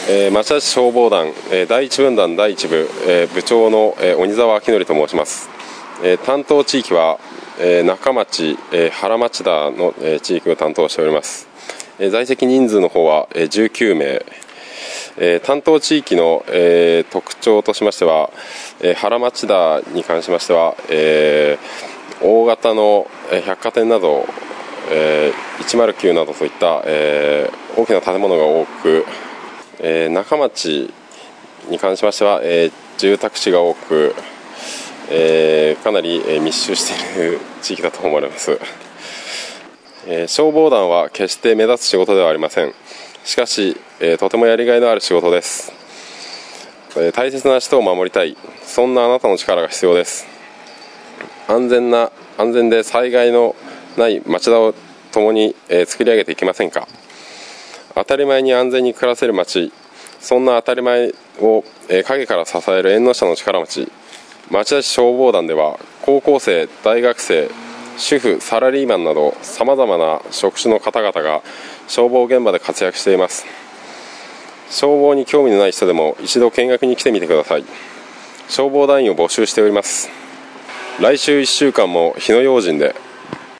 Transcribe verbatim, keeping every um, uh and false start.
えー、町田市消防団、えー、だいいち分団だいいち部、えー、部長の、えー、鬼沢明則と申します。えー、担当地域は、えー、中町、えー、原町田の、えー、地域を担当しております。えー、在籍人数の方は、えー、じゅうきゅう名、えー、担当地域の、えー、特徴としましては、えー、原町田に関しましては、えー、大型の百貨店など、えー、いちまるきゅうなどといった、えー、大きな建物が多く、えー、中町に関しましては、えー、住宅地が多く、えー、かなり、えー、密集している地域だと思われます。えー、消防団は決して目立つ仕事ではありません。しかし、えー、とてもやりがいのある仕事です。えー、大切な人を守りたい、そんなあなたの力が必要です。安全な安全で災害のない町田を共に、えー、作り上げていきませんか。当たり前に安全に暮らせる町、そんな当たり前を、えー、陰から支える縁の下の力持ち、町田市消防団では高校生、大学生、主婦、サラリーマンなどさまざまな職種の方々が消防現場で活躍しています。消防に興味のない人でも一度見学に来てみてください。消防団員を募集しております。来週いっしゅうかんも火の用心で。